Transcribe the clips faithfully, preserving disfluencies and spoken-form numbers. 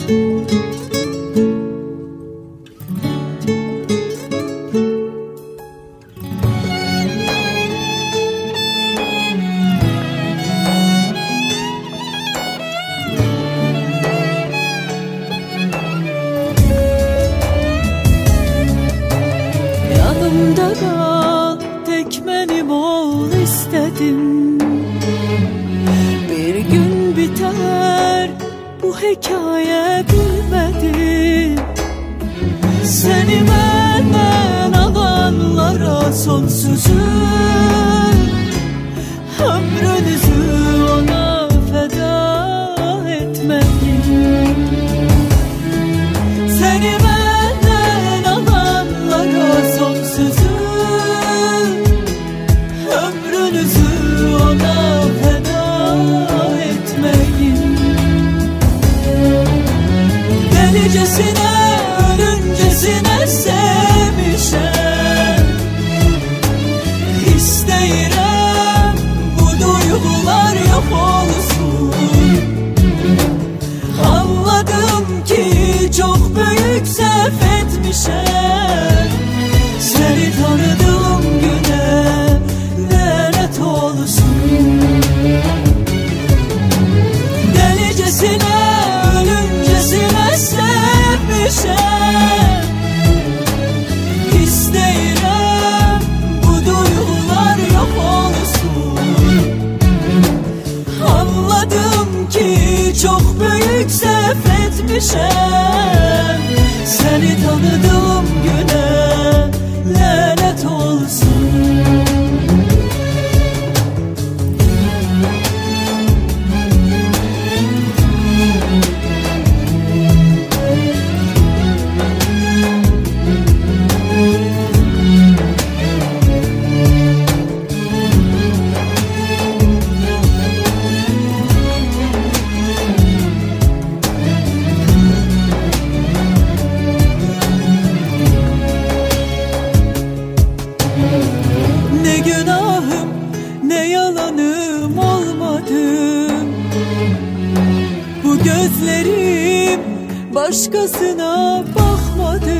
Yanımda kal, tek benim ol istedim. Bir gün biter bu hikaye, bilmedim. Seni benden alanlara sonsuzum. Ömrünüzü ona feda etmeyin. Seni benden alanlara sonsuzum. Ömrünüzü ona feda etmeyin. Delicesine, ölüncesine sevmişem. İsteyirəm bu duygular yok olsun. Anladım ki çok büyük səhv etmişəm. Seni tanıdığım güne lanet olsun. Delicesine, ölüncesine sevmişəm. İsteyirəm bu duygular yok olsun. Anladım ki çok büyük səhv etmişəm. Seni tanıdığım güne lanet olsun. Ne günahım, ne yalanım olmadı. Bu gözlerim başkasına bakmadı.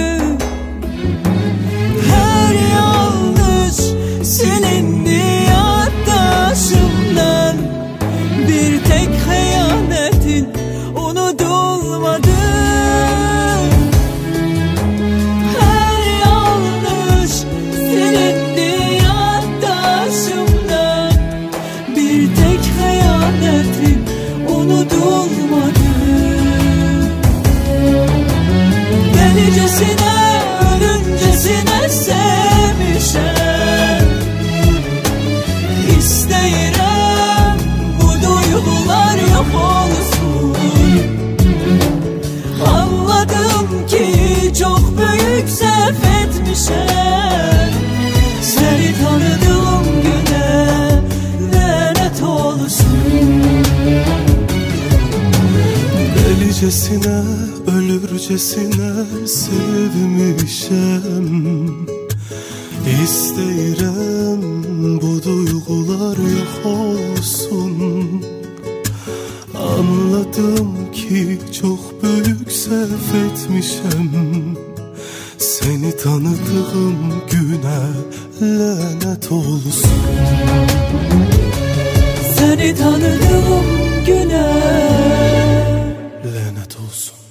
Her yanlış silindi yaddaşımdan. Bir tek hıyanetin unutulmadı. Unutulmadı. Delicesine, ölüncesine sevmişem. İsteyirəm bu duygular yok olsun. Anladım ki çok büyük səhv etmişəm. Seni tanıdığım güne lanet olsun. Delicesine, ölürcesine sevmişem. İsteyirəm bu duygular yok olsun. Anladım ki çok büyük səhv etmişem. Seni tanıdığım güne lanet olsun. Seni tanıdığım güne lanet olsun.